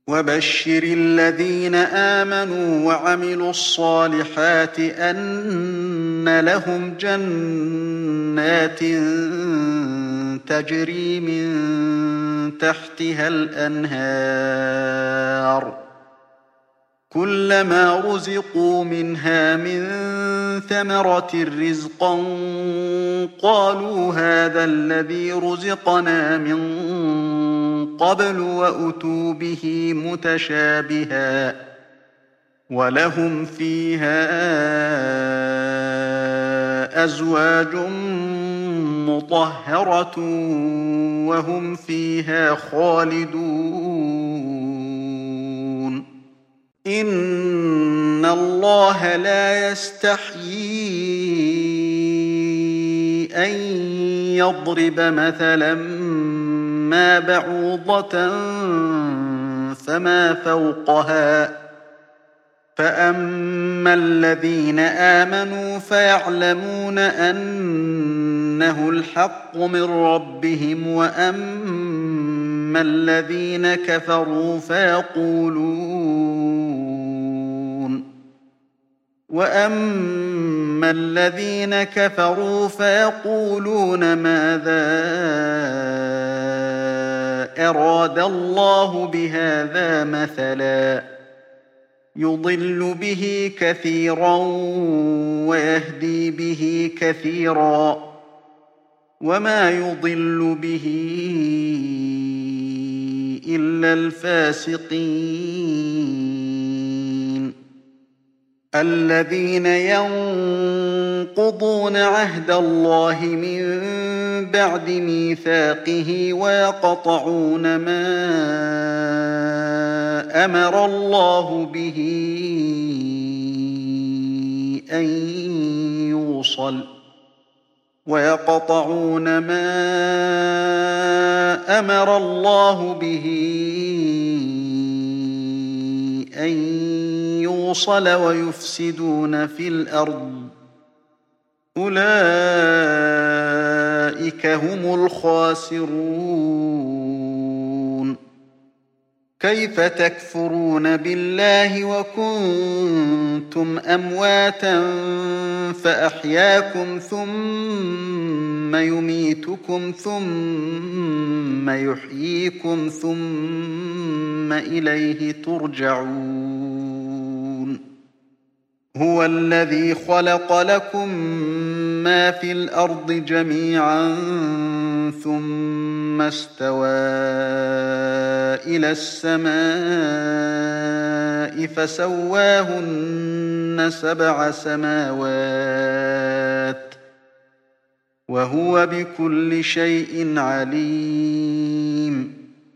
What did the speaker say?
وبشر الذين آمنوا وعملوا الصالحات أن لهم جنات تجري من تحتها الأنهار كلما رزقوا منها من ثمرة رزقا قالوا هذا الذي رزقنا من قبل وأتوا به متشابها ولهم فيها أزواج مطهرة وهم فيها خالدون إن الله لا يستحيي أن يضرب مثلا ما بعوضة فما فوقها فأما الذين آمنوا فيعلمون أنه الحق من ربهم وأما الذين كفروا فيقولون ماذا أراد الله بهذا مثلا يضل به كثيرا ويهدي به كثيرا وما يضل به إلا الفاسقين الذين ينقضون عهد الله من بعد ميثاقه ويقطعون ما أمر الله به أن يوصل ويفسدون في الأرض أولئك هم الخاسرون كيف تكفرون بالله وكنتم أمواتا فأحياكم ثم يميتكم ثم يحييكم ثم إليه ترجعون هو الذي خلق لكم ما في الأرض جميعا ثم استوى إلى السماء فسواهن 7 سماوات وهو بكل شيء عليم